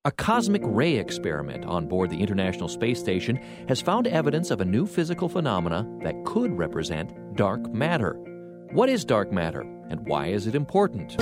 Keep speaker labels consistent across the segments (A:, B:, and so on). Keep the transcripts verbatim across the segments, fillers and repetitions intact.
A: A cosmic ray experiment on board the International Space Station has found evidence of a new physical phenomena that could represent dark matter. What is dark matter, and why is it important?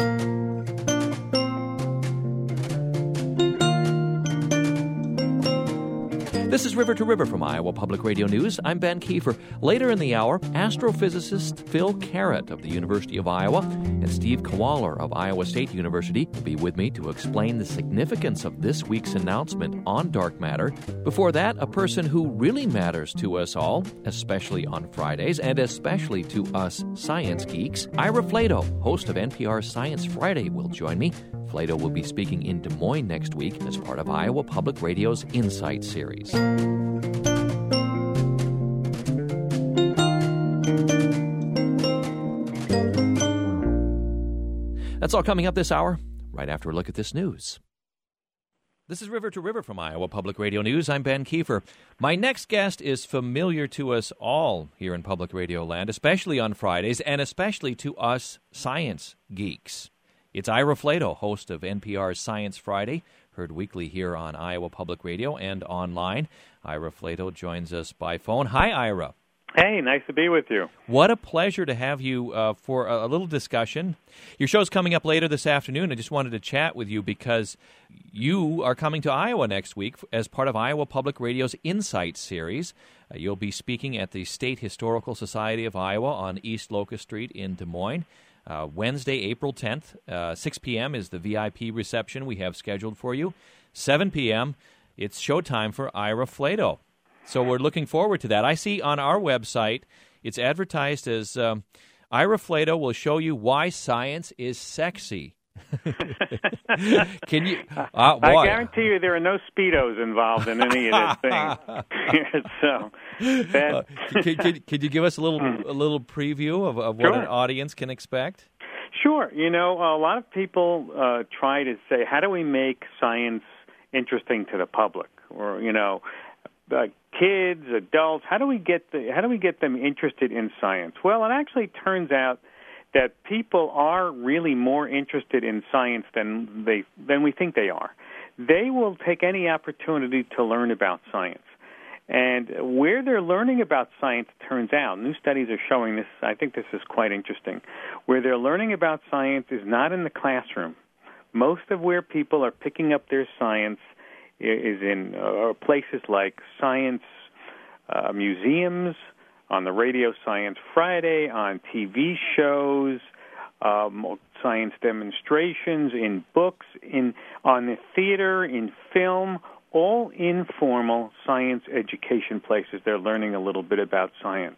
A: This is River to River from Iowa Public Radio News. I'm Ben Kiefer. Later in the hour, astrophysicist Phil Carrot of the University of Iowa and Steve Kowaler of Iowa State University will be with me to explain the significance of this week's announcement on dark matter. Before that, a person who really matters to us all, especially on Fridays, and especially to us science geeks, Ira Flatow, host of N P R's Science Friday, will join me. Flatow will be speaking in Des Moines next week as part of Iowa Public Radio's Insight series. That's all coming up this hour, right after a look at this news. This is River to River from Iowa Public Radio News. I'm Ben Kiefer. My next guest is familiar to us all here in Public Radio Land, especially on Fridays, and especially to us science geeks. It's Ira Flatow, host of N P R's Science Friday, heard weekly here on Iowa Public Radio and online. Ira Flatow joins us by phone. Hi, Ira.
B: Hey, nice to be with you.
A: What a pleasure to have you uh, for a, a little discussion. Your show's coming up later this afternoon. I just wanted to chat with you because you are coming to Iowa next week as part of Iowa Public Radio's Insight series. Uh, you'll be speaking at the State Historical Society of Iowa on East Locust Street in Des Moines. Uh, Wednesday, April tenth, uh, six p.m. is the V I P reception we have scheduled for you. seven p.m., it's showtime for Ira Flatow. So we're looking forward to that. I see on our website, it's advertised as um, Ira Flatow will show you why science is sexy. Can you? Uh,
B: I guarantee you there are no Speedos involved in any of this thing. so, that...
A: uh, could, could, could you give us a little a little preview of, of what
B: Sure.
A: an audience can expect?
B: Sure. You know, a lot of people uh, try to say, how do we make science interesting to the public? Or, you know, uh, kids, adults, how do we get the, how do we get them interested in science? Well, it actually turns out that people are really more interested in science than they than we think they are. They will take any opportunity to learn about science. And where they're learning about science, turns out, new studies are showing this, I think this is quite interesting, where they're learning about science is not in the classroom. Most of where people are picking up their science is in uh, places like science uh, museums, on the radio Science Friday, on T V shows, um, science demonstrations, in books, in on the theater, in film, all informal science education places. They're learning a little bit about science.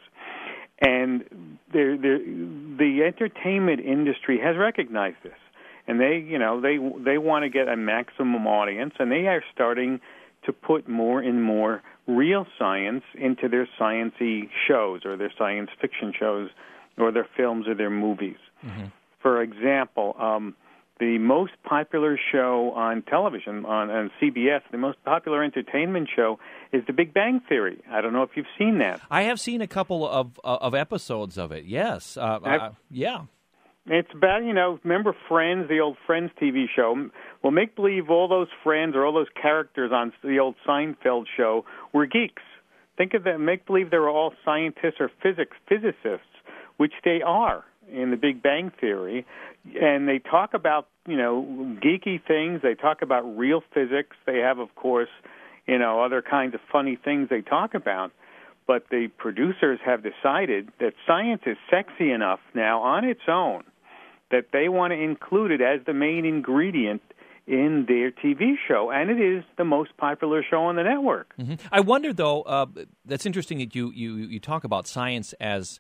B: And they're, they're, the entertainment industry has recognized this. And they, you know, they they want to get a maximum audience, and they are starting to put more and more real science into their science-y shows or their science fiction shows or their films or their movies. Mm-hmm. For example, um, the most popular show on television, on, on C B S, the most popular entertainment show is The Big Bang Theory. I don't know if you've seen that.
A: I have seen a couple of uh, of episodes of it, yes. Uh, uh, yeah.
B: It's about, you know, remember Friends, the old Friends T V show? Well, make believe all those friends or all those characters on the old Seinfeld show were geeks. Think of them, make believe they were all scientists or physics physicists, which they are in The Big Bang Theory. And they talk about, you know, geeky things. They talk about real physics. They have, of course, you know, other kinds of funny things they talk about. But the producers have decided that science is sexy enough now on its own that they want to include it as the main ingredient in their T V show, and it is the most popular show on the network.
A: Mm-hmm. I wonder, though, uh, that's interesting that you, you, you talk about science as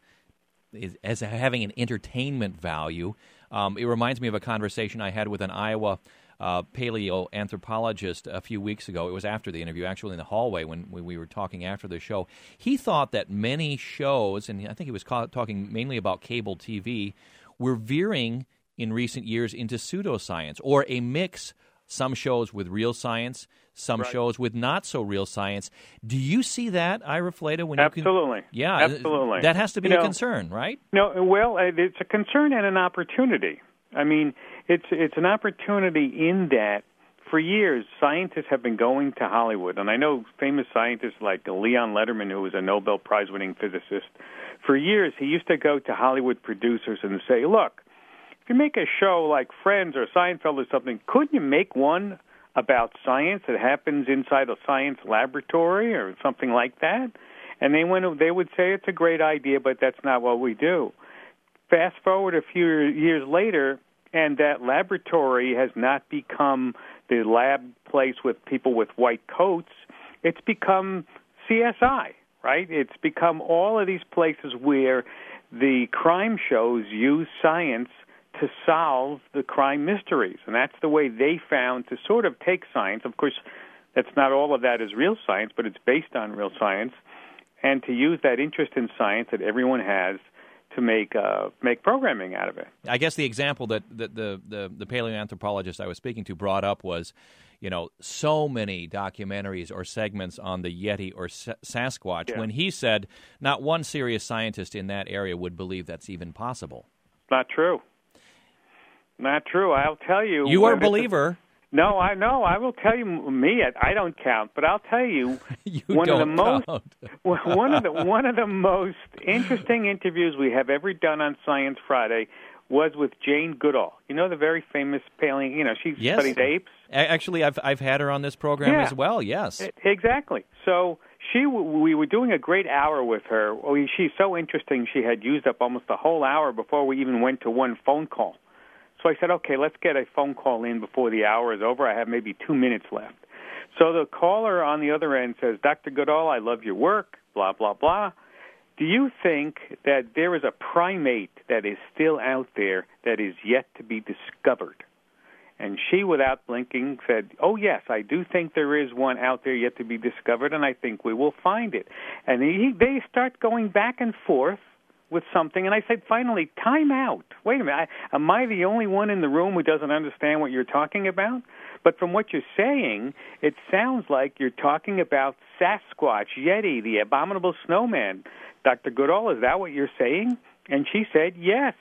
A: as having an entertainment value. Um, it reminds me of a conversation I had with an Iowa uh, paleoanthropologist a few weeks ago. It was after the interview, actually in the hallway when, when we were talking after the show. He thought that many shows, and I think he was ca- talking mainly about cable T V, were veering in recent years into pseudoscience, or a mix, some shows with real science, some
B: right.
A: shows with not so real science. Do you see that, Ira Flatow? When
B: Absolutely.
A: You can, yeah,
B: Absolutely.
A: That has to be
B: you
A: a
B: know,
A: concern, right?
B: No, well, it's a concern and an opportunity. I mean, it's it's an opportunity in that for years, scientists have been going to Hollywood, and I know famous scientists like Leon Letterman, who was a Nobel Prize-winning physicist. For years, he used to go to Hollywood producers and say, look, if you make a show like Friends or Seinfeld or something, couldn't you make one about science that happens inside a science laboratory or something like that? And they went, they would say it's a great idea, but that's not what we do. Fast forward a few years later, and that laboratory has not become the lab place with people with white coats. It's become C S I, right? It's become all of these places where the crime shows use science to solve the crime mysteries. And that's the way they found to sort of take science. Of course, that's not all of that is real science, but it's based on real science. And to use that interest in science that everyone has to make uh, make programming out of it.
A: I guess the example that, that the, the, the paleoanthropologist I was speaking to brought up was, you know, so many documentaries or segments on the Yeti or Sa- Sasquatch,
B: yeah.
A: when he said not one serious scientist in that area would believe that's even possible.
B: Not true. Not true. I'll tell you.
A: You are a believer.
B: No, I know. I will tell you. Me, I don't count, but I'll tell you.
A: you
B: one
A: don't
B: of the most
A: count.
B: one of the one of the most interesting interviews we have ever done on Science Friday was with Jane Goodall. You know, the very famous paleo. You know, she
A: yes.
B: studied apes.
A: Actually, I've I've had her on this program
B: yeah.
A: as well. Yes,
B: exactly. So she, we were doing a great hour with her. She's so interesting. She had used up almost a whole hour before we even went to one phone call. So I said, okay, let's get a phone call in before the hour is over. I have maybe two minutes left. So the caller on the other end says, Doctor Goodall, I love your work, blah, blah, blah. Do you think that there is a primate that is still out there that is yet to be discovered? And she, without blinking, said, oh, yes, I do think there is one out there yet to be discovered, and I think we will find it. And he, they start going back and forth with something, and I said, finally, time out. Wait a minute, I, am I the only one in the room who doesn't understand what you're talking about? But from what you're saying, it sounds like you're talking about Sasquatch, Yeti, the abominable snowman. Doctor Goodall, is that what you're saying? And she said, yes,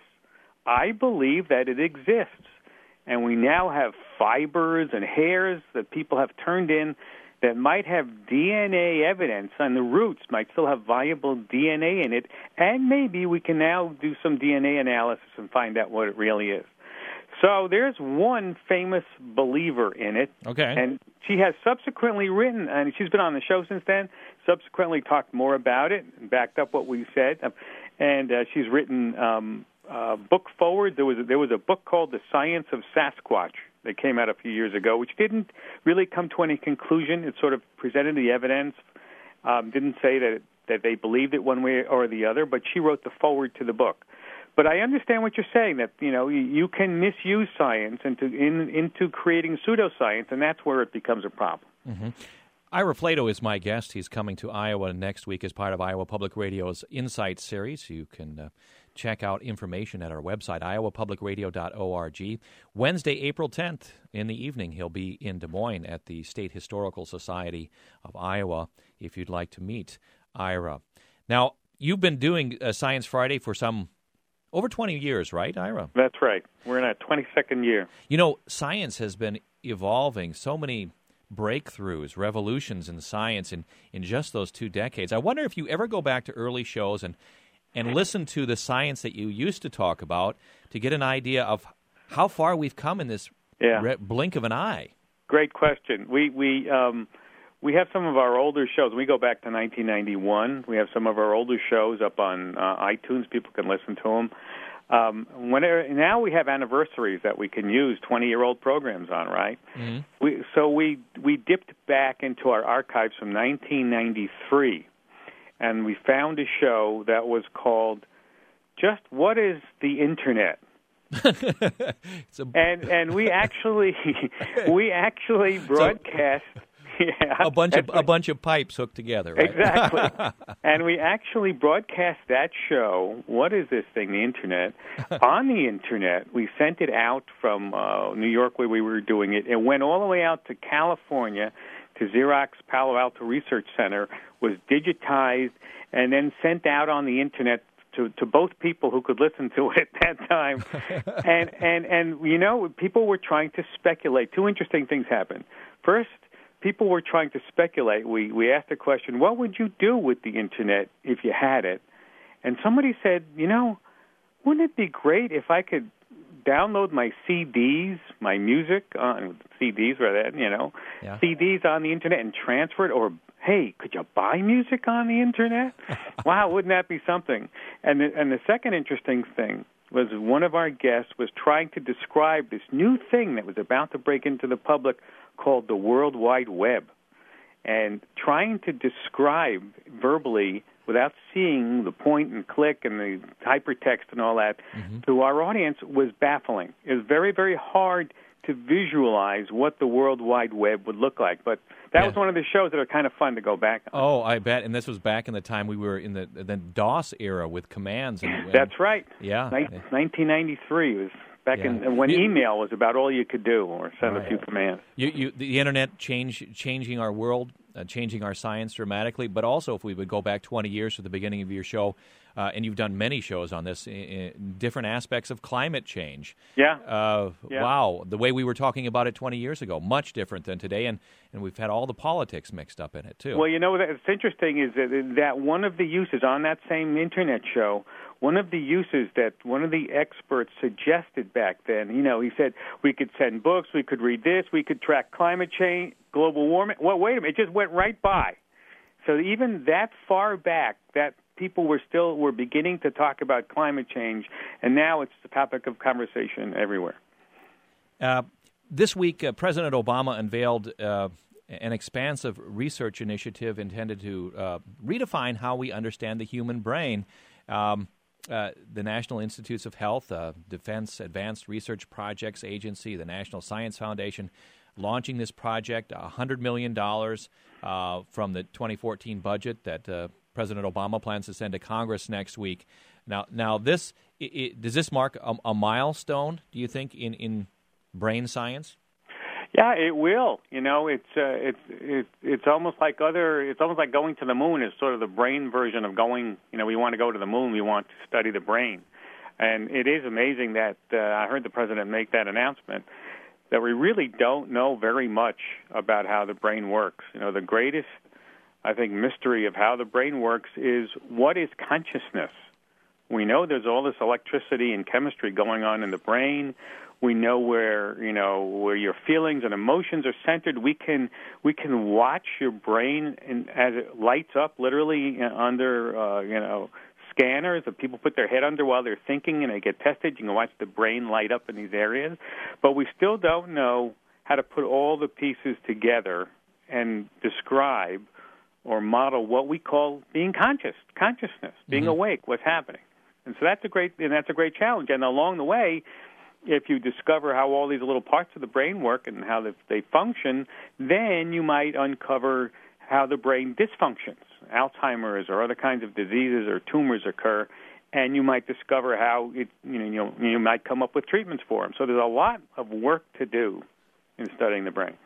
B: I believe that it exists. And we now have fibers and hairs that people have turned in that might have D N A evidence, and the roots might still have viable D N A in it, and maybe we can now do some D N A analysis and find out what it really is. So there's one famous believer in it,
A: okay.
B: and she has subsequently written, and she's been on the show since then, subsequently talked more about it and backed up what we said, and uh, she's written um, a book forward. There was a, there was a book called The Science of Sasquatch that came out a few years ago, which didn't really come to any conclusion. It sort of presented the evidence, um, didn't say that that they believed it one way or the other, but she wrote the forward to the book. But I understand what you're saying, that you know you, you can misuse science into in, into creating pseudoscience, and that's where it becomes a problem.
A: Mm-hmm. Ira Flatow is my guest. He's coming to Iowa next week as part of Iowa Public Radio's Insight series. You can uh, check out information at our website, iowa public radio dot org. Wednesday, April tenth in the evening, he'll be in Des Moines at the State Historical Society of Iowa if you'd like to meet Ira. Now, you've been doing uh, Science Friday for some over twenty years, right, Ira?
B: That's right. We're in our twenty-second year.
A: You know, science has been evolving. So many breakthroughs, revolutions in science in, in just those two decades. I wonder if you ever go back to early shows and, and listen to the science that you used to talk about to get an idea of how far we've come in this
B: yeah.
A: re- blink of an eye.
B: Great question. We we um, we have some of our older shows. We go back to nineteen ninety-one. We have some of our older shows up on uh, iTunes. People can listen to them. Um, whenever, now we have anniversaries that we can use twenty-year-old programs on, right?
A: Mm-hmm.
B: We, so we we dipped back into our archives from nineteen ninety-three, and we found a show that was called "Just What Is the Internet?"
A: a...
B: And and we actually we actually broadcast. So... Yeah,
A: a bunch of a bunch of pipes hooked together, right?
B: Exactly. And we actually broadcast that show, What Is This Thing, the Internet, on the Internet. We sent it out from uh, New York where we were doing it. It went all the way out to California to Xerox Palo Alto Research Center, was digitized, and then sent out on the Internet to, to both people who could listen to it at that time. and, and, and, you know, people were trying to speculate. Two interesting things happened. First, people were trying to speculate. We, we asked the question, what would you do with the Internet if you had it? And somebody said, you know, wouldn't it be great if I could download my C Ds, my music on C Ds, rather, you know, yeah. C Ds on the Internet and transfer it? Or, hey, could you buy music on the Internet? Wow, wouldn't that be something? And the, and the second interesting thing was one of our guests was trying to describe this new thing that was about to break into the public called the World Wide Web, and trying to describe verbally without seeing the point and click and the hypertext and all that mm-hmm. to our audience was baffling. It was very, very hard to visualize what the World Wide Web would look like. But that yeah. was one of the shows that are kind of fun to go back on.
A: Oh, I bet. And this was back in the time we were in the, the DOS era with commands. And, and
B: That's right.
A: Yeah.
B: Nin- nineteen ninety-three was back yeah. in when you, email was about all you could do, or send right. a few commands.
A: You, you, the Internet change, changing our world, uh, changing our science dramatically, but also if we would go back twenty years to the beginning of your show, uh, and you've done many shows on this, in, in different aspects of climate change.
B: Yeah.
A: Uh,
B: yeah.
A: Wow. The way we were talking about it twenty years ago, much different than today, and, and we've had all the politics mixed up in it, too.
B: Well, you know, what's interesting is that, that one of the uses on that same Internet show, one of the uses that one of the experts suggested back then, you know, he said we could send books, we could read this, we could track climate change, global warming. Well, wait a minute, it just went right by. So even that far back, that people were still were beginning to talk about climate change, and now it's the topic of conversation everywhere.
A: Uh, this week, uh, President Obama unveiled uh, an expansive research initiative intended to uh, redefine how we understand the human brain. Um, Uh, the National Institutes of Health, uh, Defense Advanced Research Projects Agency, the National Science Foundation, launching this project, one hundred million dollars uh, from the twenty fourteen budget that uh, President Obama plans to send to Congress next week. Now, now this it, it, does this mark a, a milestone, do you think, in, in brain science?
B: Yeah, it will. You know, it's uh, it's it's it's almost like other. It's almost like going to the moon is sort of the brain version of going. You know, we want to go to the moon. We want to study the brain, and it is amazing that uh, I heard the president make that announcement that we really don't know very much about how the brain works. You know, the greatest, I think, mystery of how the brain works is what is consciousness. We know there's all this electricity and chemistry going on in the brain. We know where you know where your feelings and emotions are centered. We can we can watch your brain in, as it lights up, literally under uh, you know scanners that people put their head under while they're thinking, and they get tested. You can watch the brain light up in these areas, but we still don't know how to put all the pieces together and describe or model what we call being conscious, consciousness, being mm-hmm. awake, what's happening. And so that's a great and that's a great challenge. And along the way, if you discover how all these little parts of the brain work and how they, they function, then you might uncover how the brain dysfunctions. Alzheimer's or other kinds of diseases or tumors occur, and you might discover how it, you know, you know, you might come up with treatments for them. So there's a lot of work to do in studying the brain.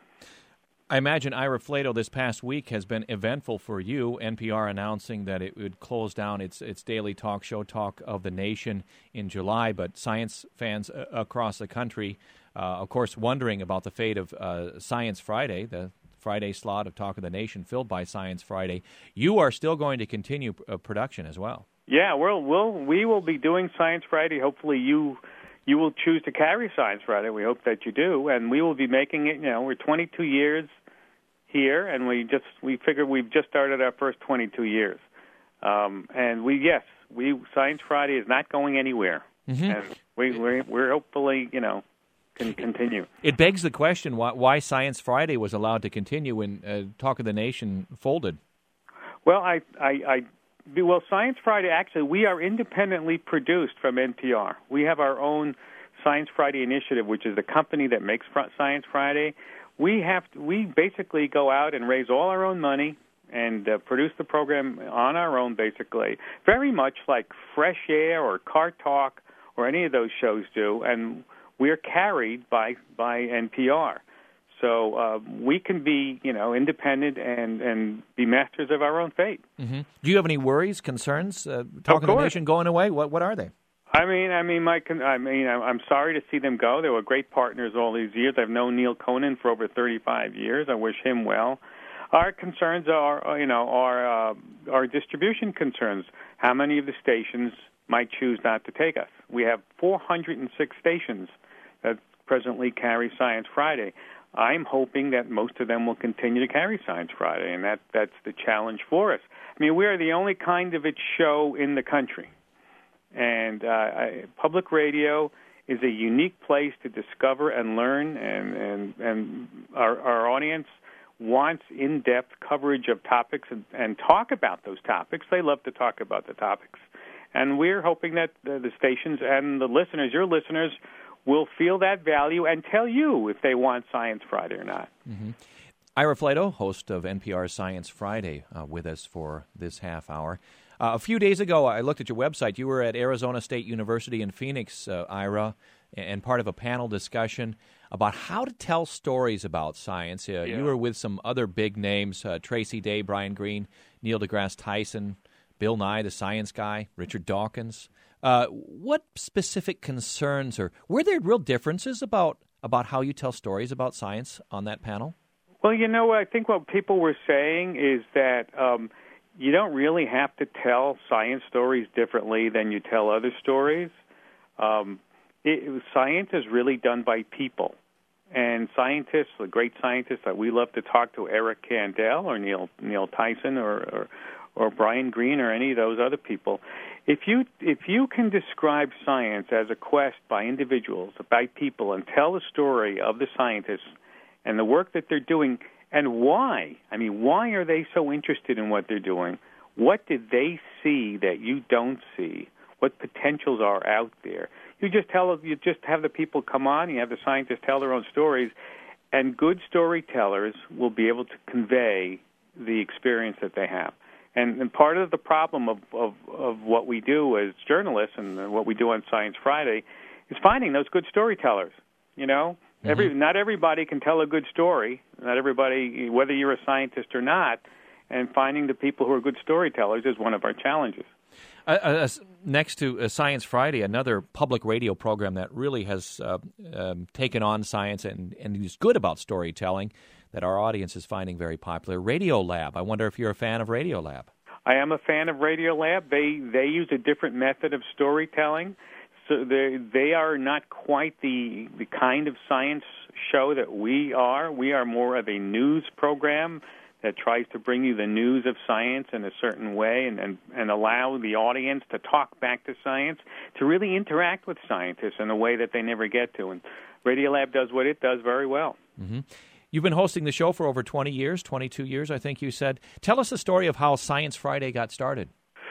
A: I imagine Ira Flatow this past week has been eventful for you, N P R announcing that it would close down its its daily talk show, Talk of the Nation, in July, but science fans uh, across the country, uh, of course, wondering about the fate of uh, Science Friday, the Friday slot of Talk of the Nation filled by Science Friday. You are still going to continue uh, production as well.
B: Yeah, we'll, we'll, we will be doing Science Friday. Hopefully you you will choose to carry Science Friday. We hope that you do, and we will be making it, you know, we're twenty-two years here, and we just we figured we've just started our first twenty-two years. Um, and we, yes, we Science Friday is not going anywhere. Mm-hmm. And we, we're, we're hopefully, you know, can continue.
A: It begs the question why, why Science Friday was allowed to continue when uh, Talk of the Nation folded.
B: Well, I, I, I Well, Science Friday, actually, we are independently produced from N P R. We have our own Science Friday initiative, which is the company that makes Science Friday. We have to, we basically go out and raise all our own money and uh, produce the program on our own, basically, very much like Fresh Air or Car Talk or any of those shows do, and we're carried by, by N P R. So uh, we can be, you know, independent and, and be masters of our own fate.
A: Mm-hmm. Do you have any worries, concerns? Uh, Talking the Nation going away? What what are they?
B: I mean, I mean, my, I mean, I'm sorry to see them go. They were great partners all these years. I've known Neil Conan for over thirty-five years. I wish him well. Our concerns are, you know, are uh, our distribution concerns. How many of the stations might choose not to take us? We have four hundred six stations that presently carry Science Friday. I'm hoping that most of them will continue to carry Science Friday, and that, that's the challenge for us. I mean, we are the only kind of its show in the country, and uh, I, public radio is a unique place to discover and learn, and, and, and our, our audience wants in-depth coverage of topics and, and talk about those topics. They love to talk about the topics. And we're hoping that the, the stations and the listeners, your listeners, will feel that value and tell you if they want Science Friday or not.
A: Mm-hmm. Ira Flatow, host of N P R's Science Friday, uh, with us for this half hour. Uh, a few days ago, I looked at your website. You were at Arizona State University in Phoenix, uh, Ira, and part of a panel discussion about how to tell stories about science. Uh, yeah. You were with some other big names, uh, Tracy Day, Brian Greene, Neil deGrasse Tyson, Bill Nye, the science guy, Richard Dawkins. Uh, what specific concerns, or were there real differences about, about how you tell stories about science on that panel?
B: Well, you know, I think what people were saying is that um, you don't really have to tell science stories differently than you tell other stories. Um, it, science is really done by people. And scientists, the great scientists that we love to talk to, Eric Kandel or Neil Neil Tyson or, or or Brian Greene or any of those other people, if you if you can describe science as a quest by individuals, by people, and tell the story of the scientists and the work that they're doing and why, I mean, why are they so interested in what they're doing? What did they see that you don't see? What potentials are out there? You just tell you just have the people come on, you have the scientists tell their own stories, and good storytellers will be able to convey the experience that they have. And, and part of the problem of, of, of what we do as journalists and what we do on Science Friday is finding those good storytellers. You know, mm-hmm. every not everybody can tell a good story. Not everybody, whether you're a scientist or not, and finding the people who are good storytellers is one of our challenges.
A: Uh, uh, next to uh, Science Friday, another public radio program that really has uh, um, taken on science and, and is good about storytelling that our audience is finding very popular, Radiolab. I wonder if you're a fan of Radiolab.
B: I am a fan of Radiolab. They they use a different method of storytelling. So they they are not quite the the kind of science show that we are. We are more of a news program that tries to bring you the news of science in a certain way and, and, and allow the audience to talk back to science, to really interact with scientists in a way that they never get to. And Radiolab does what it does very well.
A: Mm-hmm. You've been hosting the show for over twenty years, twenty-two years, I think you said. Tell us the story of how Science Friday got started.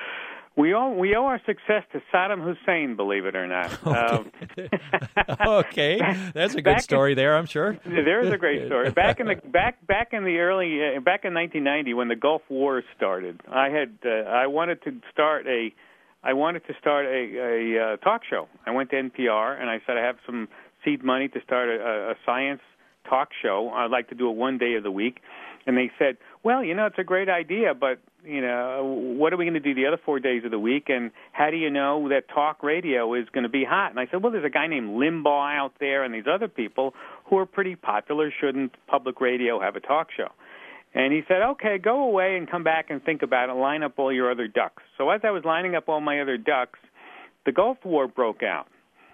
B: We owe, we owe our success to Saddam Hussein, believe it or not.
A: Okay, um, okay. That's a good story in, there, I'm sure.
B: There is a great story. Back in the back back in the early uh, back in nineteen ninety, when the Gulf War started, I had uh, I wanted to start a I wanted to start a, a uh, talk show. I went to N P R and I said I have some seed money to start a, a science talk show. I'd like to do it one day of the week. And they said, well, you know, it's a great idea, but, you know, what are we going to do the other four days of the week? And how do you know that talk radio is going to be hot? And I said, well, there's a guy named Limbaugh out there and these other people who are pretty popular. Shouldn't public radio have a talk show? And he said, okay, go away and come back and think about it, line up all your other ducks. So as I was lining up all my other ducks, the Gulf War broke out.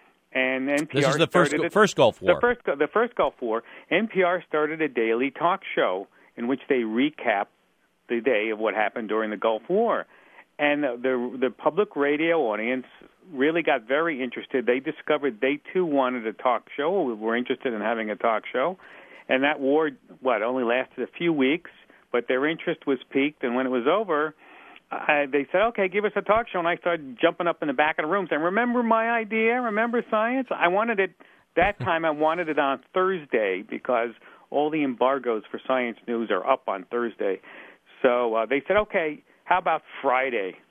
B: And N P R
A: this is the first,
B: a,
A: first Gulf War.
B: The first, the first Gulf War. N P R started a daily talk show in which they recap the day of what happened during the Gulf War. And the the public radio audience really got very interested. They discovered they, too, wanted a talk show, were interested in having a talk show. And that war, what, only lasted a few weeks, but their interest was piqued. And when it was over, I, they said, okay, give us a talk show. And I started jumping up in the back of the room saying, remember my idea? Remember science? I wanted it, that time I wanted it on Thursday because all the embargoes for Science News are up on Thursday. So uh, they said, okay, how about Friday?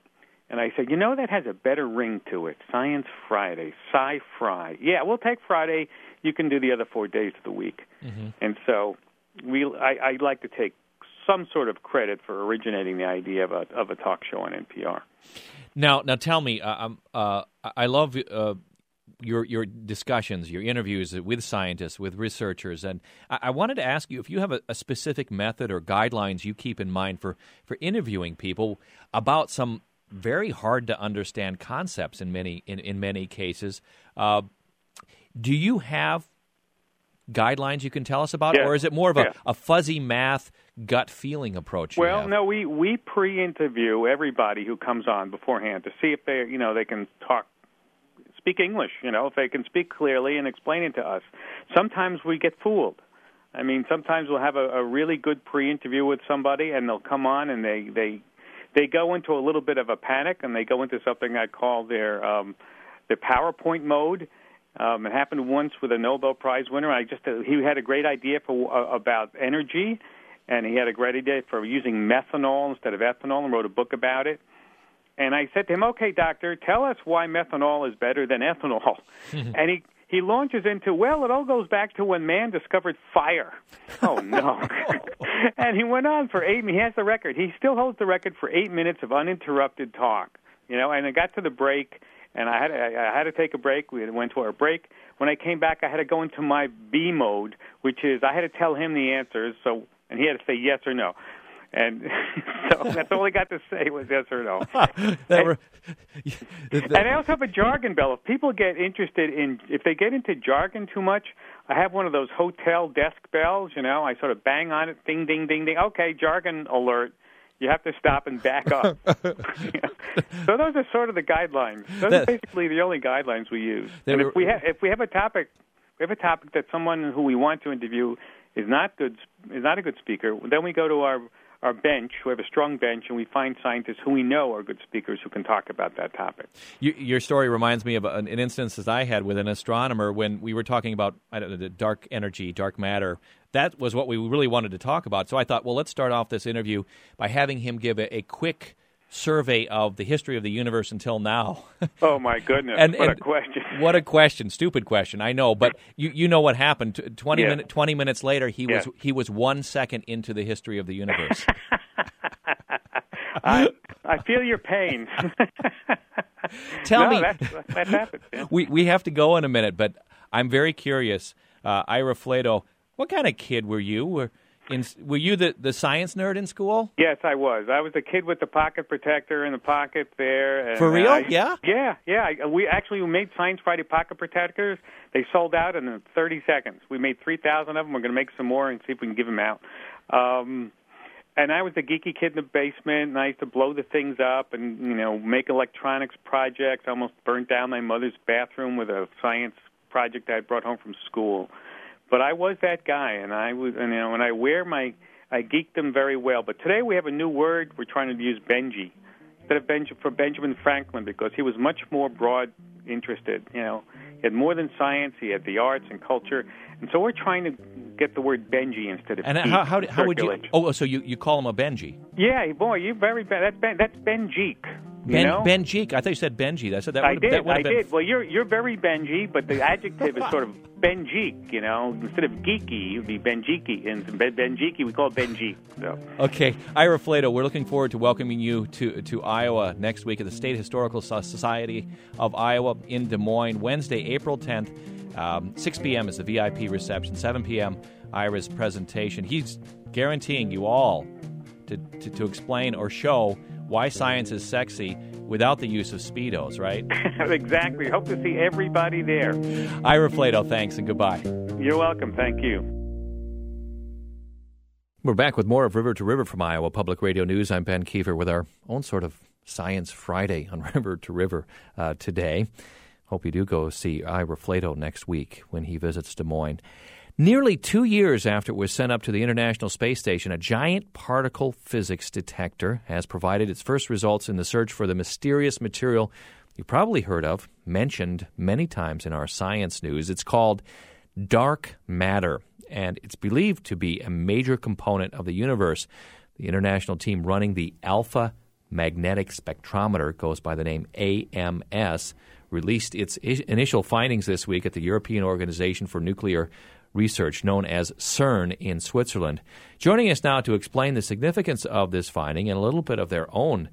B: And I said, you know, that has a better ring to it. Science Friday, Sci-Fri. Yeah, we'll take Friday. You can do the other four days of the week. Mm-hmm. And so we, I, I like to take some sort of credit for originating the idea of a of a talk show on N P R.
A: Now, now tell me, uh, uh, I love uh, your your discussions, your interviews with scientists, with researchers, and I, I wanted to ask you if you have a, a specific method or guidelines you keep in mind for, for interviewing people about some very hard to understand concepts in many in, in many cases. Uh, do you have guidelines you can tell us about,
B: yeah.
A: or is it more of a,
B: yeah.
A: a fuzzy math gut feeling approach? You
B: well,
A: have?
B: no, we, we pre-interview everybody who comes on beforehand to see if they you know they can talk, speak English. You know, if they can speak clearly and explain it to us. Sometimes we get fooled. I mean, sometimes we'll have a, a really good pre-interview with somebody, and they'll come on and they they. They go into a little bit of a panic, and they go into something I call their um, their PowerPoint mode. Um, it happened once with a Nobel Prize winner. I just uh, he had a great idea for uh, about energy, and he had a great idea for using methanol instead of ethanol, and wrote a book about it. And I said to him, "Okay, doctor, tell us why methanol is better than ethanol." And he. He launches into, well, it all goes back to when man discovered fire. Oh, no. And he went on for eight, he has the record. He still holds the record for eight minutes of uninterrupted talk. You know, and I got to the break, and I had, I had to take a break. We went to our break. When I came back, I had to go into my B mode, which is I had to tell him the answers, so and he had to say yes or no. And so that's all I got to say was yes or no. and,
A: were,
B: and I also have a jargon bell. If people get interested in, if they get into jargon too much, I have one of those hotel desk bells, you know. I sort of bang on it, ding, ding, ding, ding. Okay, jargon alert. You have to stop and back up. You know? So those are sort of the guidelines. Those that, are basically the only guidelines we use. And if we, ha- if we have a topic, we have a topic that someone who we want to interview is not good, is not a good speaker, then we go to our our bench. We have a strong bench, and we find scientists who we know are good speakers who can talk about that topic.
A: You, your story reminds me of an, an instance that I had with an astronomer when we were talking about I don't know, the dark energy, dark matter. That was what we really wanted to talk about. So I thought, well, let's start off this interview by having him give a, a quick survey of the history of the universe until now.
B: Oh, my goodness.
A: and,
B: what
A: and
B: a question.
A: What a question. Stupid question, I know. But you, you know what happened. twenty,
B: yeah.
A: minute, twenty minutes later, he
B: yeah.
A: was he was one second into the history of the universe.
B: I, I feel your pain.
A: Tell
B: no,
A: me.
B: That's, that happens. Yeah.
A: We, we have to go in a minute, but I'm very curious. Uh, Ira Flatow, what kind of kid were you? Were, in, were you the, the science nerd in school?
B: Yes, I was. I was the kid with the pocket protector in the pocket there. And,
A: For real?
B: Uh,
A: yeah?
B: Yeah, yeah. I, we actually made Science Friday pocket protectors. They sold out in thirty seconds. We made three thousand of them. We're going to make some more and see if we can give them out. Um, and I was the geeky kid in the basement, and I used to blow the things up and, you know, make electronics projects. I almost burnt down my mother's bathroom with a science project I had brought home from school. But I was that guy, and I was, and, you know, and I wear my, I geeked them very well. But today we have a new word. We're trying to use Benji instead of Benj for Benjamin Franklin because he was much more broad interested. You know, he had more than science. He had the arts and culture, and so we're trying to get the word Benji instead of.
A: And how how, how would you? Oh, so you, you call him a Benji?
B: Yeah, boy, you very bad. That's Ben. That's Benjeek. You
A: Ben,
B: know?
A: Benjeek. I thought you said Benji. I said that.
B: I
A: would
B: did.
A: That
B: I
A: been...
B: did. Well, you're you're very Benji, but the adjective is sort of Benjeek. You know, instead of geeky, you'd be Benjeeky, and Benjeeky we call it Benjeek. So.
A: Okay, Ira Flatow, we're looking forward to welcoming you to to Iowa next week at the State Historical Society of Iowa in Des Moines, Wednesday, April tenth. Um, six p.m. is the V I P reception. seven p.m. Ira's presentation. He's guaranteeing you all to, to, to explain or show why science is sexy without the use of Speedos, right?
B: Exactly. Hope to see everybody there.
A: Ira Flatow, thanks and goodbye.
B: You're welcome. Thank you.
A: We're back with more of River to River from Iowa Public Radio News. I'm Ben Kiefer with our own sort of Science Friday on River to River uh, today. Hope you do go see Ira Flatow next week when he visits Des Moines. Nearly two years after it was sent up to the International Space Station, a giant particle physics detector has provided its first results in the search for the mysterious material you've probably heard of, mentioned many times in our science news. It's called dark matter, and it's believed to be a major component of the universe. The international team running the ALPHA Magnetic Spectrometer, goes by the name A M S, released its I- initial findings this week at the European Organization for Nuclear Research, known as CERN in Switzerland. Joining us now to explain the significance of this finding and a little bit of their own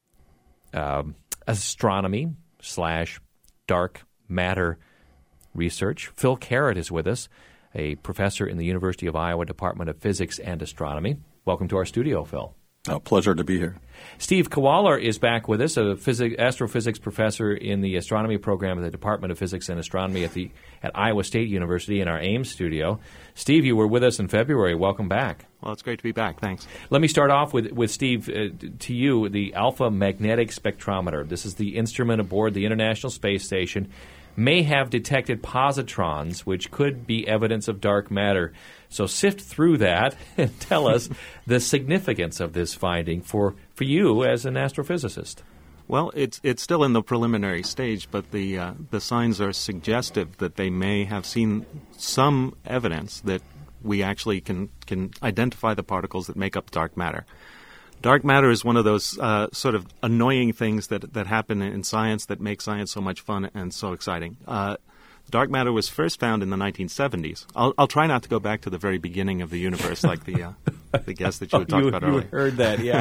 A: um, astronomy slash dark matter research, Phil Carrott is with us, a professor in the University of Iowa Department of Physics and Astronomy. Welcome to our studio, Phil.
C: Oh, pleasure to be here.
A: Steve Kowaler is back with us, a phys- astrophysics professor in the astronomy program at the Department of Physics and Astronomy at the at Iowa State University in our Ames studio. Steve, you were with us in February. Welcome back.
D: Well, it's great to be back. Thanks.
A: Let me start off with, with Steve, uh, to you, the Alpha Magnetic Spectrometer. This is the instrument aboard the International Space Station, may have detected positrons, which could be evidence of dark matter. So sift through that and tell us the significance of this finding for, for you as an astrophysicist.
D: Well, it's it's still in the preliminary stage, but the uh, the signs are suggestive that they may have seen some evidence that we actually can, can identify the particles that make up dark matter. Dark matter is one of those uh, sort of annoying things that, that happen in science that make science so much fun and so exciting. Uh, dark matter was first found in the nineteen seventies. I'll, I'll try not to go back to the very beginning of the universe like the uh, the guest that you had
A: oh,
D: talked
A: you,
D: about
A: you
D: earlier.
A: You heard that, yeah.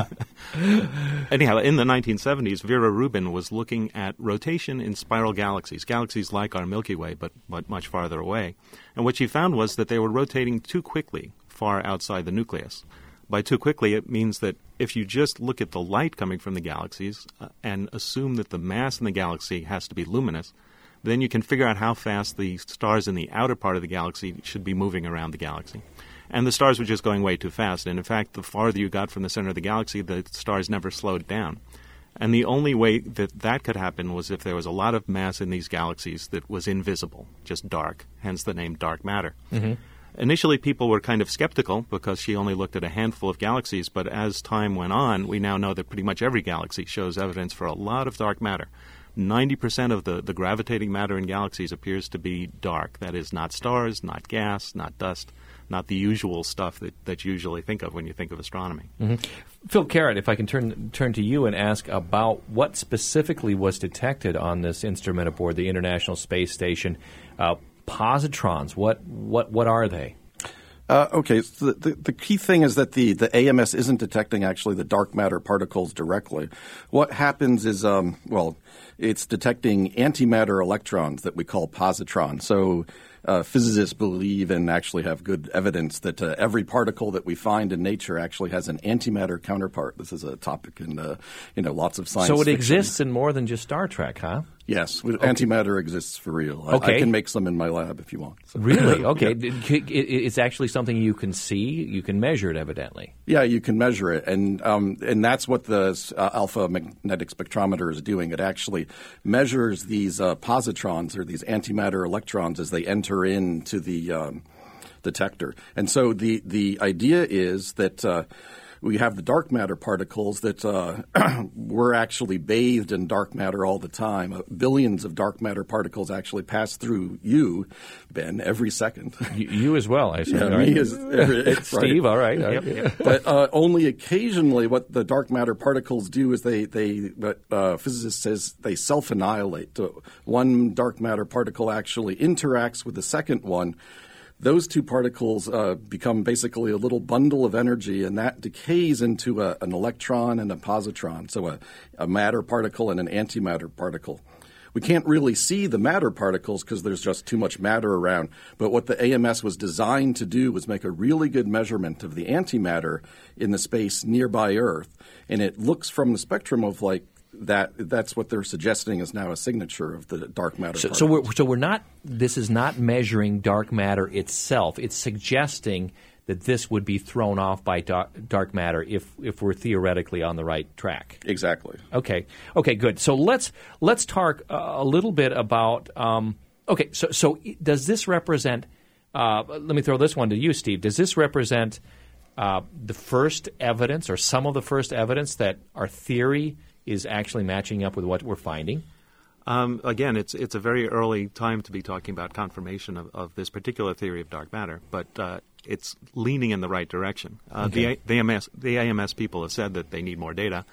D: Anyhow, in the nineteen seventies, Vera Rubin was looking at rotation in spiral galaxies, galaxies like our Milky Way, but, but much farther away. And what she found was that they were rotating too quickly far outside the nucleus. By too quickly, it means that if you just look at the light coming from the galaxies uh, and assume that the mass in the galaxy has to be luminous, then you can figure out how fast the stars in the outer part of the galaxy should be moving around the galaxy. And the stars were just going way too fast. And in fact, the farther you got from the center of the galaxy, the stars never slowed down. And the only way that that could happen was if there was a lot of mass in these galaxies that was invisible, just dark, hence the name dark matter. Mm-hmm. Initially, people were kind of skeptical because she only looked at a handful of galaxies, but as time went on, we now know that pretty much every galaxy shows evidence for a lot of dark matter. ninety percent of the, the gravitating matter in galaxies appears to be dark. That is, not stars, not gas, not dust, not the usual stuff that, that you usually think of when you think of astronomy.
A: Mm-hmm. Phil Carrott, if I can turn turn to you and ask about what specifically was detected on this instrument aboard the International Space Station. Uh, Positrons, what what what are they?
C: Uh, okay, so the, the, the key thing is that the, the A M S isn't detecting actually the dark matter particles directly. What happens is, um, well, it's detecting antimatter electrons that we call positrons. So uh, physicists believe and actually have good evidence that uh, every particle that we find in nature actually has an antimatter counterpart. This is a topic in uh, you know lots of science
A: So it
C: fiction.
A: exists in more than just Star Trek, huh?
C: Yes, okay. Antimatter exists for real. I,
A: okay.
C: I can make some in my lab if you want. So.
A: Really? Okay.
C: Yeah.
A: It's actually something you can see. You can measure it, evidently.
C: Yeah, you can measure it, and um, and that's what the uh, alpha magnetic spectrometer is doing. It actually measures these uh, positrons or these antimatter electrons as they enter into the um, detector. And so the the idea is that uh, we have the dark matter particles that uh, we're actually bathed in dark matter all the time. Uh, billions of dark matter particles actually pass through you, Ben, every second.
A: You, you as well, I assume.
C: Yeah,
A: right?
C: me as every,
A: Steve,
C: right.
A: all right.
D: Yep, yep.
C: But uh, only occasionally what the dark matter particles do is they, they what uh, physicists says they self-annihilate. So one dark matter particle actually interacts with the second one. Those two particles uh, become basically a little bundle of energy, and that decays into a, an electron and a positron, so a, a matter particle and an antimatter particle. We can't really see the matter particles because there's just too much matter around, but what the A M S was designed to do was make a really good measurement of the antimatter in the space nearby Earth, and it looks from the spectrum of like that that's what they're suggesting is now a signature of the dark matter.
A: So, so we're so we're not. This is not measuring dark matter itself. It's suggesting that this would be thrown off by dark, dark matter if if we're theoretically on the right track.
C: Exactly.
A: Okay. Okay. Good. So let's let's talk a little bit about. Um, okay. So so does this represent? Uh, let me throw this one to you, Steve. Does this represent uh, the first evidence or some of the first evidence that our theory is actually matching up with what we're finding?
D: Um, again, it's it's a very early time to be talking about confirmation of, of this particular theory of dark matter, but uh, it's leaning in the right direction. Uh,
A: okay.
D: the, the, A M S, the A M S people have said that they need more data.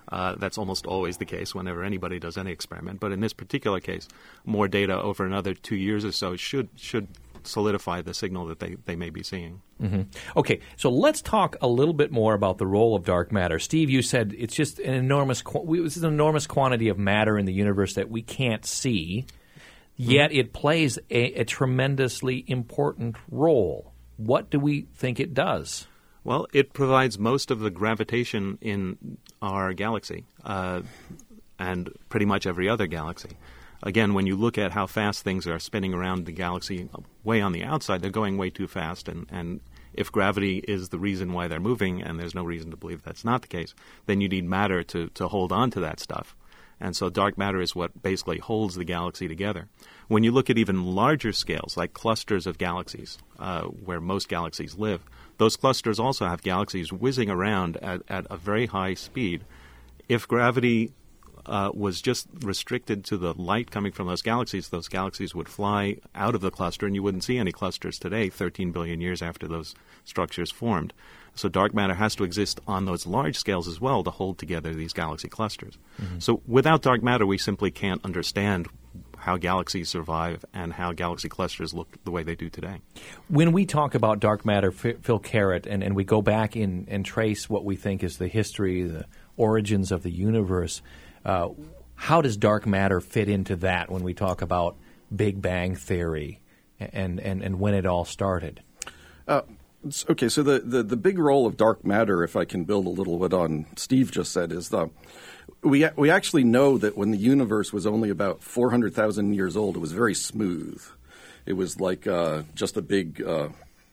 D: Uh, that's almost always the case whenever anybody does any experiment. But in this particular case, more data over another two years or so should should solidify the signal that they, they may be seeing.
A: Mm-hmm. Okay, so let's talk a little bit more about the role of dark matter. Steve, you said it's just an enormous qu- it's an enormous quantity of matter in the universe that we can't see, yet it plays a, a tremendously important role. What do we think it does?
D: Well, it provides most of the gravitation in our galaxy uh, and pretty much every other galaxy. Again, when you look at how fast things are spinning around the galaxy way on the outside, they're going way too fast. And, and if gravity is the reason why they're moving, and there's no reason to believe that's not the case, then you need matter to, to hold on to that stuff. And so dark matter is what basically holds the galaxy together. When you look at even larger scales, like clusters of galaxies, uh, where most galaxies live, those clusters also have galaxies whizzing around at, at a very high speed. If gravity uh, was just restricted to the light coming from those galaxies, those galaxies would fly out of the cluster, and you wouldn't see any clusters today, thirteen billion years after those structures formed. So dark matter has to exist on those large scales as well to hold together these galaxy clusters. Mm-hmm. So without dark matter, we simply can't understand how galaxies survive and how galaxy clusters look the way they do today.
A: When we talk about dark matter, Phil Carrott, and, and we go back in and trace what we think is the history, the origins of the universe, uh, how does dark matter fit into that when we talk about Big Bang Theory and, and, and when it all started?
C: Uh, okay, so the, the, the big role of dark matter, if I can build a little bit on Steve just said, is the we we actually know that when the universe was only about four hundred thousand years old, it was very smooth. It was like uh, just a big uh,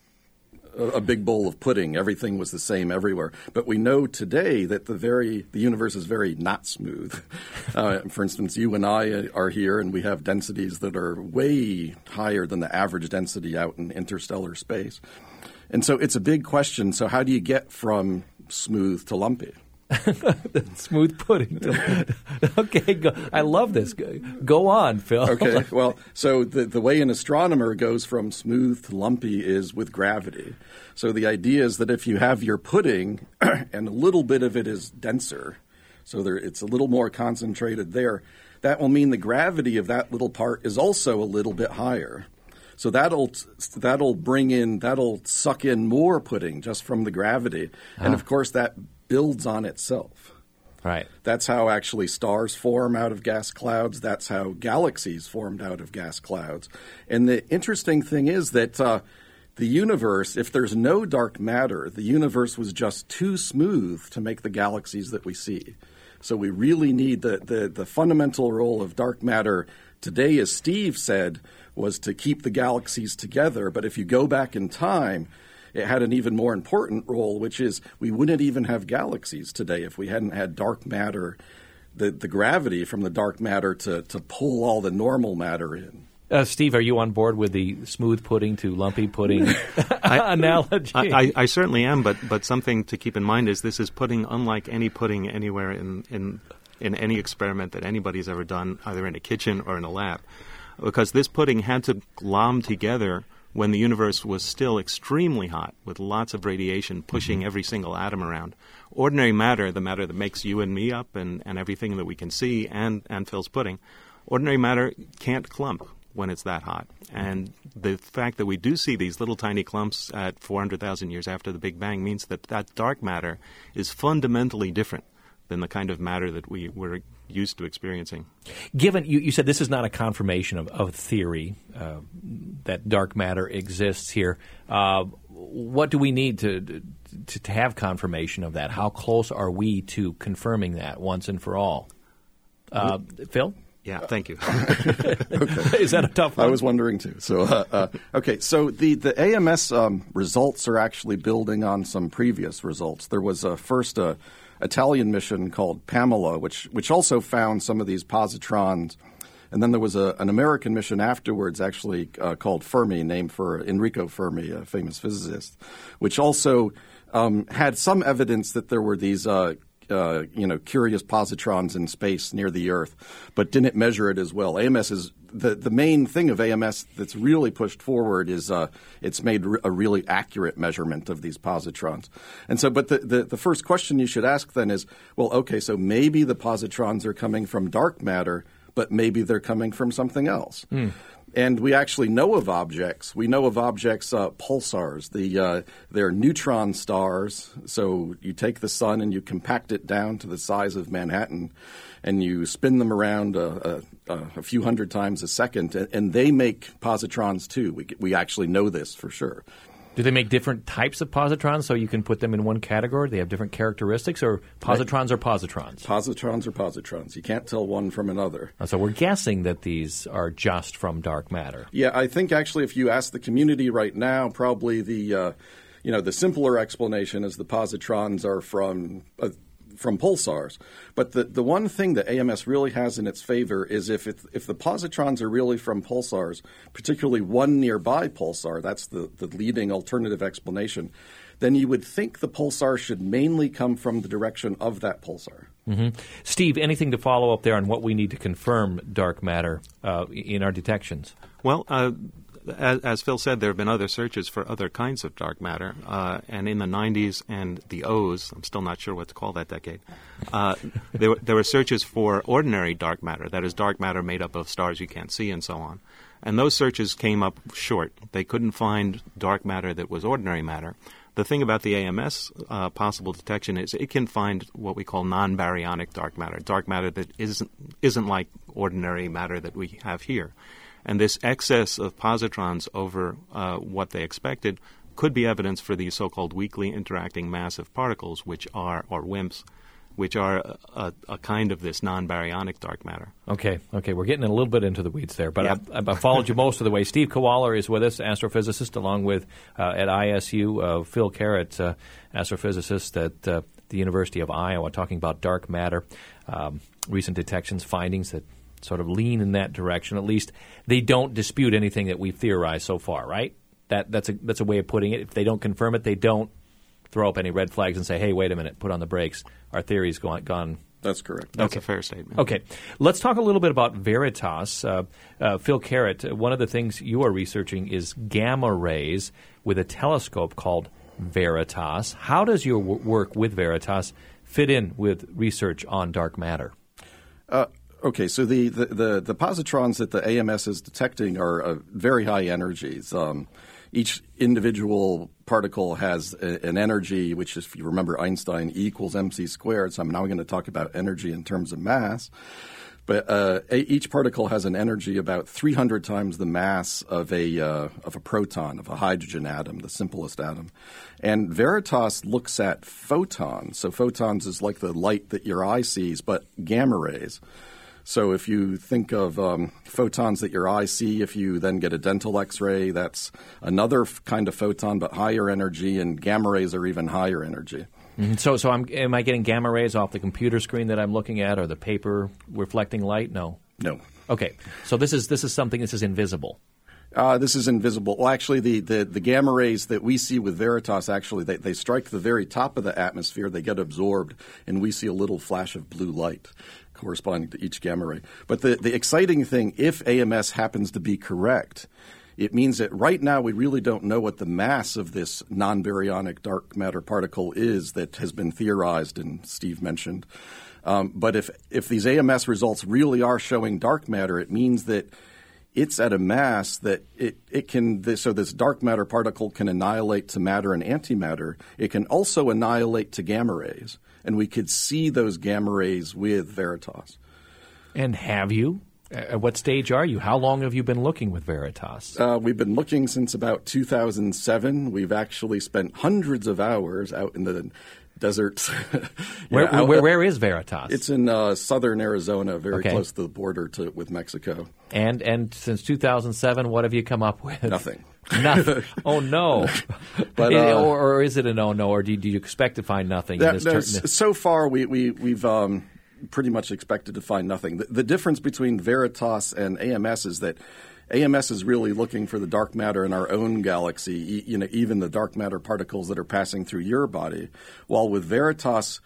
C: a big bowl of pudding. Everything was the same everywhere. But we know today that the very the universe is very not smooth. Uh, for instance, you and I are here, and we have densities that are way higher than the average density out in interstellar space. And so it's a big question. So how do you get from smooth to lumpy?
A: Smooth pudding. Okay, go. I love this. Go on, Phil.
C: Okay, well, so the, the way an astronomer goes from smooth to lumpy is with gravity. So the idea is that if you have your pudding and a little bit of it is denser, so there, it's a little more concentrated there, that will mean the gravity of that little part is also a little bit higher. So that'll that'll bring in that'll suck in more pudding just from the gravity, ah. and of course that builds on itself.
A: Right.
C: That's how actually stars form out of gas clouds. That's how galaxies formed out of gas clouds. And the interesting thing is that uh, the universe, if there's no dark matter, the universe was just too smooth to make the galaxies that we see. So we really need the the, the fundamental role of dark matter today, as Steve said, was to keep the galaxies together. But if you go back in time, it had an even more important role, which is we wouldn't even have galaxies today if we hadn't had dark matter, the, the gravity from the dark matter to, to pull all the normal matter in.
A: Uh, Steve, are you on board with the smooth pudding to lumpy pudding
D: I,
A: analogy?
D: I, I, I certainly am, but, but something to keep in mind is this is pudding unlike any pudding anywhere in, in, in any experiment that anybody's ever done, either in a kitchen or in a lab. Because this pudding had to glom together when the universe was still extremely hot with lots of radiation pushing mm-hmm. every single atom around. Ordinary matter, the matter that makes you and me up and, and everything that we can see and, and Phil's pudding, ordinary matter can't clump when it's that hot. And the fact that we do see these little tiny clumps at four hundred thousand years after the Big Bang means that that dark matter is fundamentally different than the kind of matter that we were used to experiencing.
A: Given you, you said this is not a confirmation of, of theory uh, that dark matter exists here. Uh, what do we need to, to to have confirmation of that? How close are we to confirming that once and for all? Uh, Phil?
D: Yeah, thank you.
C: Okay.
A: Is that a tough one?
C: I was wondering too. So, uh, uh, okay, so the, the A M S um, results are actually building on some previous results. There was a first a Italian mission called Pamela, which which also found some of these positrons. And then there was a, an American mission afterwards actually uh, called Fermi, named for Enrico Fermi, a famous physicist, which also um, had some evidence that there were these uh, uh, you know, curious positrons in space near the Earth, but didn't measure it as well. A M S is the the main thing of A M S that's really pushed forward is uh, it's made re- a really accurate measurement of these positrons. And so, but the, the the first question you should ask then is, well, okay, so maybe the positrons are coming from dark matter, but maybe they're coming from something else. Mm. And we actually know of objects. We know of objects, uh, pulsars. The, uh, they're neutron stars. So you take the sun and you compact it down to the size of Manhattan, and you spin them around a, a, a few hundred times a second, and, and they make positrons too. We, we actually know this for sure.
A: Do they make different types of positrons so you can put them in one category? They have different characteristics, or positrons are positrons?
C: Positrons are positrons. You can't tell one from another.
A: So we're guessing that these are just from dark matter.
C: Yeah, I think actually if you ask the community right now, probably the uh, you know the simpler explanation is the positrons are from uh, from pulsars. But the, the one thing that A M S really has in its favor is if it, if the positrons are really from pulsars, particularly one nearby pulsar, that's the, the leading alternative explanation, then you would think the pulsar should mainly come from the direction of that pulsar.
A: Mm-hmm. Steve, anything to follow up there on what we need to confirm dark matter uh, in our detections?
D: Well, uh, as, as Phil said, there have been other searches for other kinds of dark matter. Uh, and in the nineties and the O's, I'm still not sure what to call that decade, uh, there, were, there were searches for ordinary dark matter, that is, dark matter made up of stars you can't see and so on. And those searches came up short. They couldn't find dark matter that was ordinary matter. The thing about the A M S uh, possible detection is it can find what we call non-baryonic dark matter, dark matter that isn't isn't like ordinary matter that we have here. And this excess of positrons over uh, what they expected could be evidence for these so-called weakly interacting massive particles, which are, or WIMPs, which are a, a, a kind of this non-baryonic dark matter.
A: Okay, okay, we're getting a little bit into the weeds there, but yeah. I, I followed you most of the way. Steve Kowaler is with us, astrophysicist, along with uh, at I S U, uh, Phil Carrott, uh, astrophysicist at uh, the University of Iowa, talking about dark matter, um, recent detections, findings that sort of lean in that direction. At least they don't dispute anything that we've theorized so far, right? That that's a that's a way of putting it. If they don't confirm it, they don't throw up any red flags and say, hey, wait a minute, put on the brakes. Our theory's gone. gone.
C: That's correct.
D: That's
A: okay.
D: a fair statement.
A: Okay. Let's talk a little bit about Veritas. Uh, uh, Phil Carrott, one of the things you are researching is gamma rays with a telescope called Veritas. How does your w- work with Veritas fit in with research on dark matter?
C: Uh, Okay, so the, the, the, the positrons that the A M S is detecting are uh, very high energies. Um, each individual particle has a, an energy, which, if you remember Einstein, E equals mc squared. So I'm now going to talk about energy in terms of mass. But uh, a, each particle has an energy about three hundred times the mass of a uh, of a proton, of a hydrogen atom, the simplest atom. And Veritas looks at photons. So photons is like the light that your eye sees, but gamma rays. So if you think of um, photons that your eye see, if you then get a dental X-ray, that's another f- kind of photon but higher energy, and gamma rays are even higher energy.
A: Mm-hmm. So, so I'm, am I getting gamma rays off the computer screen that I'm looking at, or the paper reflecting light? No.
C: No.
A: Okay. So this is this is something this is invisible.
C: Uh, this is invisible. Well, actually, the, the, the gamma rays that we see with Veritas, actually, they, they strike the very top of the atmosphere. They get absorbed, and we see a little flash of blue light corresponding to each gamma ray. But the, the exciting thing, if A M S happens to be correct, it means that right now we really don't know what the mass of this non-baryonic dark matter particle is that has been theorized and Steve mentioned. Um, but if, if these A M S results really are showing dark matter, it means that it's at a mass that it, it can – so this dark matter particle can annihilate to matter and antimatter. It can also annihilate to gamma rays. And we could see those gamma rays with Veritas.
A: And have you? At what stage are you? How long have you been looking with Veritas?
C: Uh, we've been looking since about two thousand seven. We've actually spent hundreds of hours out in the deserts.
A: where,
C: know, out,
A: where, where is Veritas?
C: It's in uh, southern Arizona, very
A: okay.
C: close to the border to, with Mexico.
A: And and since two thousand seven, what have you come up with?
C: Nothing.
A: Nothing. Oh, no.
C: But,
A: uh,
C: or,
A: or is it a no-no, or do you, do you expect to find nothing?
C: That,
A: in this
C: no,
A: ter-
C: so far, we, we, we've um, pretty much expected to find nothing. The, the difference between Veritas and A M S is that A M S is really looking for the dark matter in our own galaxy, e- you know, even the dark matter particles that are passing through your body, while with Veritas,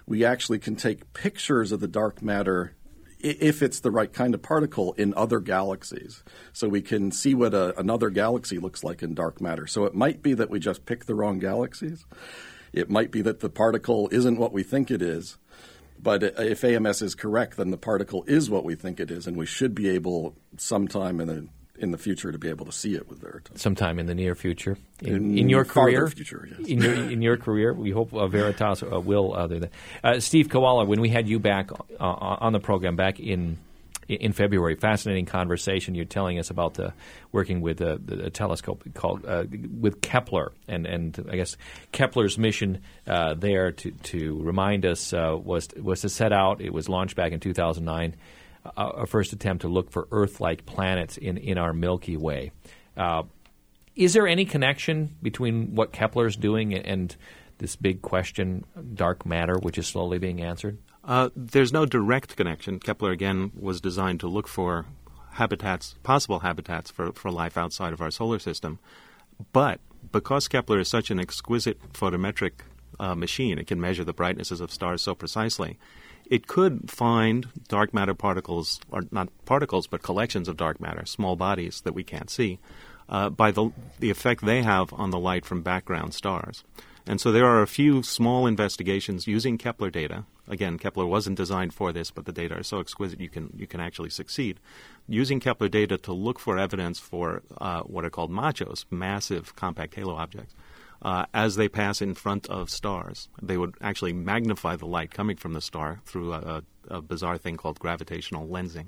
C: we actually can take pictures of the dark matter if it's the right kind of particle in other galaxies. So we can see what a, another galaxy looks like in dark matter. So it might be that we just picked the wrong galaxies. It might be that the particle isn't what we think it is. But if A M S is correct, then the particle is what we think it is, and we should be able sometime in the in the future to be able to see it with Veritas.
A: Sometime in the near future. In,
C: in,
A: in your career?
C: future, yes.
A: In your, in your career, we hope uh, Veritas uh, will. Uh, do that. Uh, Steve Koala, when we had you back uh, on the program back in in February, fascinating conversation. You're telling us about uh, working with a, a telescope called uh, with Kepler, and, and I guess Kepler's mission uh, there to to remind us uh, was was to set out. It was launched back in two thousand nine. Uh, a first attempt to look for Earth-like planets in, in our Milky Way. Uh, is there any connection between what Kepler's doing and this big question, dark matter, which is slowly being answered?
D: Uh, there's no direct connection. Kepler, again, was designed to look for habitats, possible habitats for, for life outside of our solar system. But because Kepler is such an exquisite photometric uh, machine, it can measure the brightnesses of stars so precisely, it could find dark matter particles, or not particles, but collections of dark matter, small bodies that we can't see, uh, by the, the effect they have on the light from background stars. And so there are a few small investigations using Kepler data. Again, Kepler wasn't designed for this, but the data are so exquisite you can you can actually succeed. Using Kepler data to look for evidence for uh, what are called machos, massive compact halo objects. Uh, as they pass in front of stars, they would actually magnify the light coming from the star through a, a, a bizarre thing called gravitational lensing.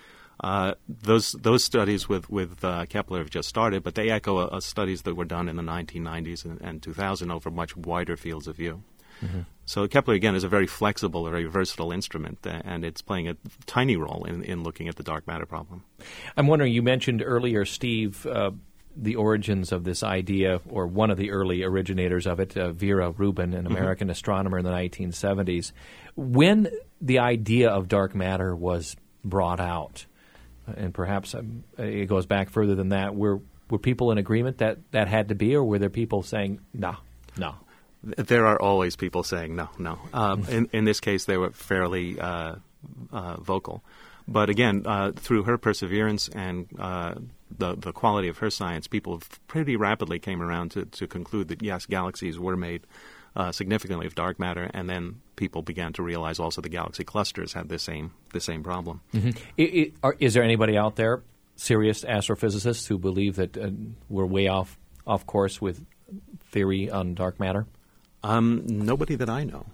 D: Uh, those those studies with with uh, Kepler have just started, but they echo uh, studies that were done in the nineteen nineties and, and two thousand over much wider fields of view. Mm-hmm. So Kepler, again, is a very flexible, very versatile instrument, uh, and it's playing a tiny role in, in looking at the dark matter problem.
A: I'm wondering, you mentioned earlier, Steve, uh, the origins of this idea, or one of the early originators of it, uh, Vera Rubin, an American mm-hmm. astronomer in the nineteen seventies. When the idea of dark matter was brought out, and perhaps um, it goes back further than that, were were people in agreement that that had to be, or were there people saying, no, no?
D: There are always people saying no, no. Um, in, in this case, they were fairly uh, uh, vocal. But again, uh, through her perseverance and uh, the the quality of her science, people pretty rapidly came around to, to conclude that, yes, galaxies were made uh, significantly of dark matter, and then people began to realize also the galaxy clusters had the same the same problem.
A: Mm-hmm. It, it, are, is there anybody out there, serious astrophysicists, who believe that uh, we're way off off course with theory on dark matter?
D: Um, nobody that I know.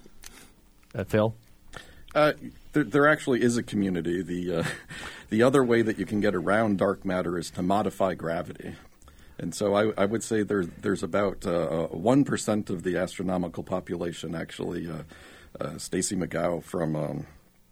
A: Uh, Phil?
C: Uh, there, there actually is a community. The uh, the other way that you can get around dark matter is to modify gravity. And so I, I would say there, there's about uh, one percent of the astronomical population actually. Uh, uh, Stacy McGow from um,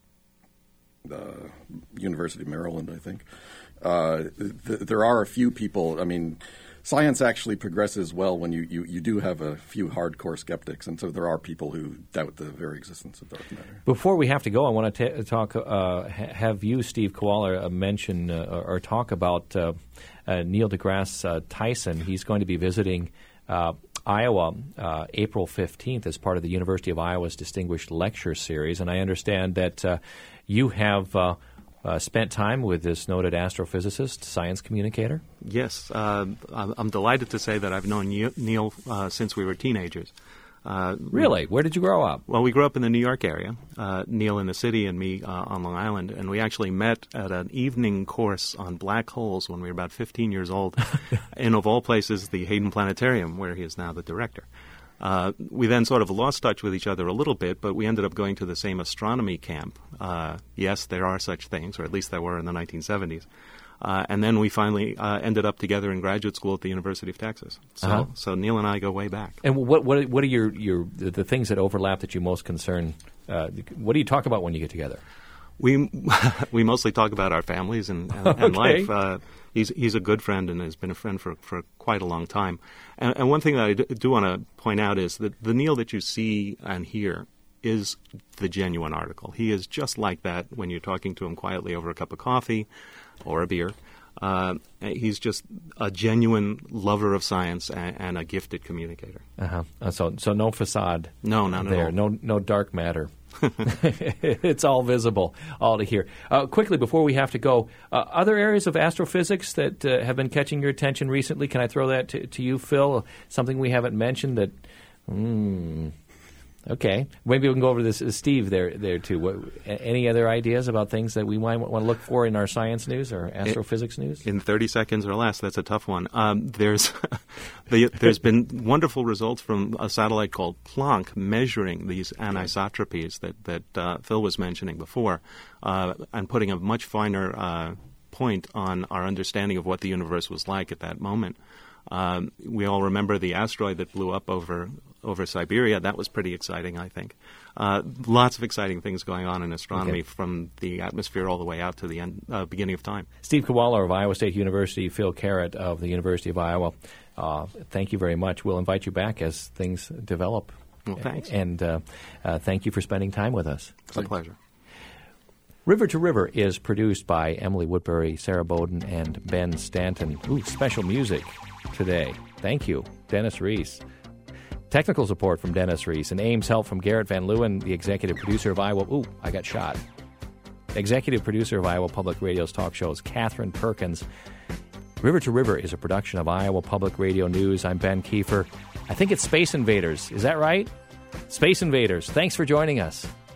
C: the University of Maryland, I think. Uh, th- there are a few people, I mean, science actually progresses well when you, you, you do have a few hardcore skeptics, and so there are people who doubt the very existence of dark matter.
A: Before we have to go, I want to t- talk. Uh, ha- have you, Steve Koala, uh, mention uh, or, or talk about uh, uh, Neil deGrasse uh, Tyson. He's going to be visiting uh, Iowa uh, April fifteenth as part of the University of Iowa's Distinguished Lecture Series, and I understand that uh, you have Uh, Uh, spent time with this noted astrophysicist, science communicator?
D: Yes. Uh, I'm, I'm delighted to say that I've known Neil uh, since we were teenagers. Uh,
A: really? Where did you grow up?
D: Well, we grew up in the New York area, uh, Neil in the city and me uh, on Long Island, and we actually met at an evening course on black holes when we were about fifteen years old in, of all places, the Hayden Planetarium, where he is now the director. Uh, we then sort of lost touch with each other a little bit, but we ended up going to the same astronomy camp. Uh, yes, there are such things, or at least there were in the nineteen seventies. Uh, and then we finally uh, ended up together in graduate school at the University of Texas. So, uh-huh. so Neil and I go way back.
A: And what what what are your, your the, the things that overlap that you most concern? Uh, what do you talk about when you get together?
D: We we mostly talk about our families and, and, and
A: okay.
D: life. Uh, he's he's a good friend and has been a friend for, for quite a long time. And, and one thing that I do, do want to point out is that the Neil that you see and hear is the genuine article. He is just like that when you're talking to him quietly over a cup of coffee or a beer. Uh, he's just a genuine lover of science and, and a gifted communicator.
A: Uh-huh. Uh, so, so no facade.
D: No, not at
A: there.
D: all.
A: No, no dark matter. It's all visible, all to hear. Uh, quickly, before we have to go, uh, other areas of astrophysics that uh, have been catching your attention recently? Can I throw that to, to you, Phil? Something we haven't mentioned that. Hmm. Okay, maybe we can go over this, uh, Steve. There, there too. What, any other ideas about things that we might want to look for in our science news or astrophysics
D: it,
A: news?
D: In thirty seconds or less, that's a tough one. Um, there's the, there's been wonderful results from a satellite called Planck measuring these anisotropies that that uh, Phil was mentioning before, uh, and putting a much finer uh, point on our understanding of what the universe was like at that moment. Um, we all remember the asteroid that blew up over over Siberia. That was pretty exciting, I think. Uh, lots of exciting things going on in astronomy, okay, from the atmosphere all the way out to the end, uh, beginning of time.
A: Steve Kowala of Iowa State University, Phil Carrot of the University of Iowa, uh, thank you very much. We'll invite you back as things develop.
D: Well, thanks.
A: And uh, uh, thank you for spending time with us.
D: It's a pleasure.
A: River to River is produced by Emily Woodbury, Sarah Bowden, and Ben Stanton. Ooh, special music today. Thank you, Dennis Reese. Technical support from Dennis Reese and Ames help from Garrett Van Leeuwen, the executive producer of Iowa. Ooh, I got shot. Executive producer of Iowa Public Radio's talk shows, Catherine Perkins. River to River is a production of Iowa Public Radio News. I'm Ben Kiefer. I think it's Space Invaders. Is that right? Space Invaders. Thanks for joining us.